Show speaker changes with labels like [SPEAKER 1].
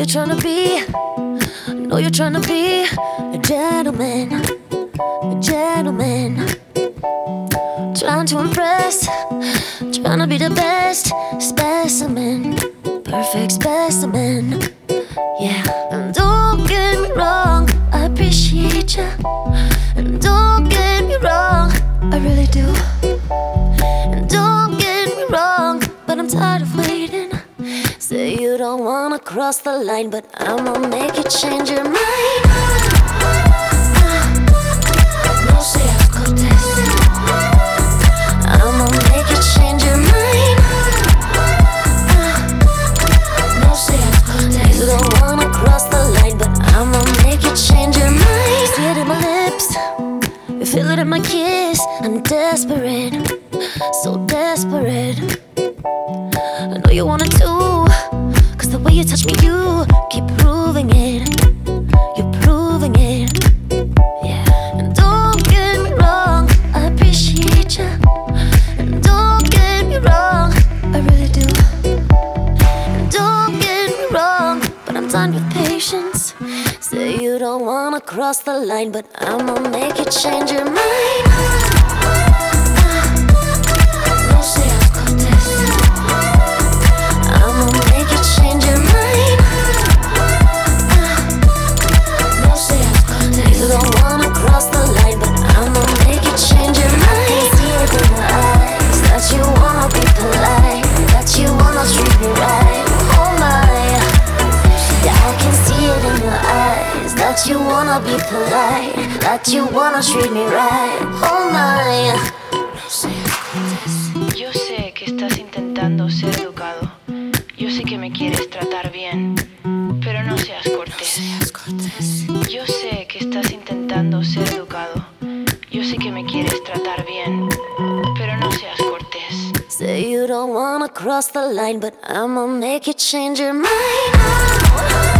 [SPEAKER 1] you're trying to be, know you're trying to be a gentleman, a gentleman. Trying to impress, trying to be the best specimen, perfect specimen. Yeah, and don't get me wrong, I appreciate ya. And don't get me wrong, I really do. And don't get me wrong, but I'm tired of waiting. Say you don't wanna cross the line, but I'ma make you change your mind. No seas cortés, I'ma make you change your mind. No seas cortés, you don't wanna cross the line, but I'ma make you change your mind. You see it in my lips, you feel it in my kiss. I'm desperate, so desperate. I know you want it too, cause the way you touch me, you keep proving it. You're proving it, yeah. And don't get me wrong, I appreciate ya. And don't get me wrong, I really do. And don't get me wrong, but I'm done with patience. Say you don't wanna cross the line, but I'ma make you change your mind. No seas cortés, I'ma make you change your mind. No seas cortés, you don't wanna cross the line, but I'ma make you change your mind. I see it in your eyes that you wanna be polite, that you wanna treat me right. Oh my, yeah, I can see it in your eyes that you wanna be polite, that you wanna treat me right. Oh my. No seas cortés.
[SPEAKER 2] Yo sé que estás intentando ser educado. Yo sé que me quieres tratar bien, pero no seas cortés. Yo sé que estás intentando ser educado. Yo sé que me quieres tratar bien, pero no seas cortés.
[SPEAKER 1] Say you don't wanna cross the line, but I'ma make you change your mind.